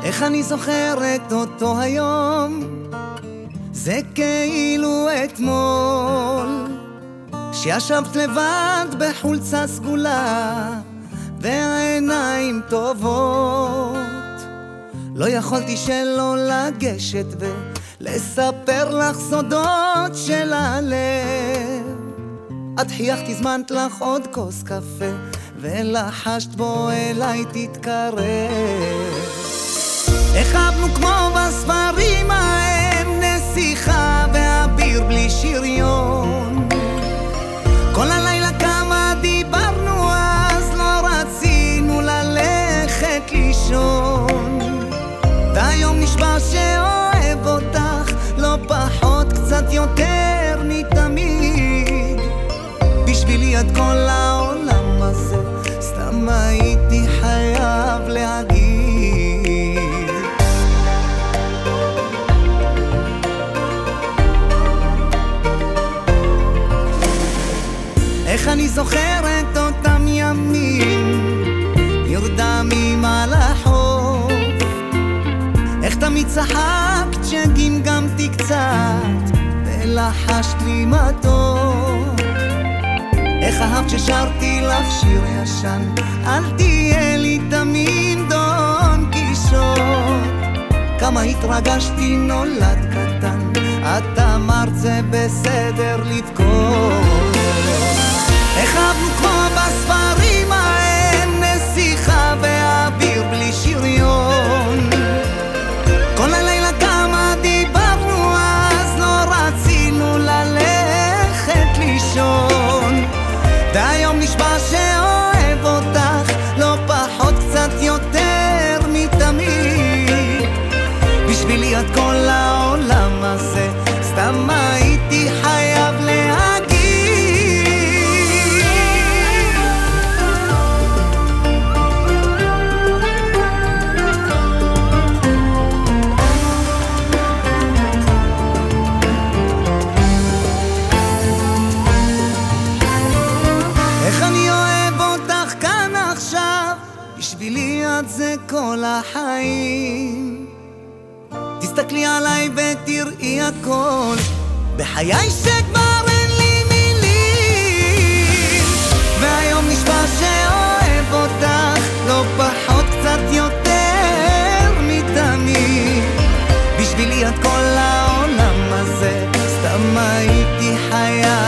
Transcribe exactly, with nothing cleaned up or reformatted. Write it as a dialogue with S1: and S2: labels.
S1: איך אני זוכרת אותו היום, זה כאילו אתמול, שישבת לבד בחולצה סגולה והעיניים טובות. לא יכולתי שלא לגשת ולספר לך סודות של הלב. את חייכת, הזמנת לך עוד כוס קפה ולחשת בו אליי תתקרב. החבנו כמו בספרים ההם, נסיכה ואביר בלי שריון. כל הלילה כמה דיברנו אז לא רצינו ללכת לישון. והיום נשבע שאוהב אותך לא פחות, קצת יותר מתמיד. בשבילי את כל העולם הזה, סתם הייתי חייב להגיד. איך אני זוכרת אותם ימים, נרדמים על החוף. איך תמיד צחקת שגמגמתי קצת ולחשת לי מתוק. איך אהבת ששרתי לך שיר ישן, אל תהיה לי תמיד דון קישוט. כמה התרגשתי נולד קטן, את אמרת זה בסדר לבכות. החבנו כמו בספרים ההם, נסיכה ואביר בלי שריון. כל הלילה כמה דיברנו אז לא רצינו ללכת לישון. והיום נשבע שאוהב אותך לא פחות, קצת יותר מתמיד. בשבילי את כל העולם הזה, סתם הייתי חייב להגיד. איך אני אוהב אותך כאן עכשיו, בשבילי את זה כל החיים. תסתכלי עליי ותראי הכל, בחיי שכבר אין לי מילים. והיום נשבע שאוהב אותך לא פחות, קצת יותר מתמיד. בשבילי את כל העולם הזה, סתם הייתי חייב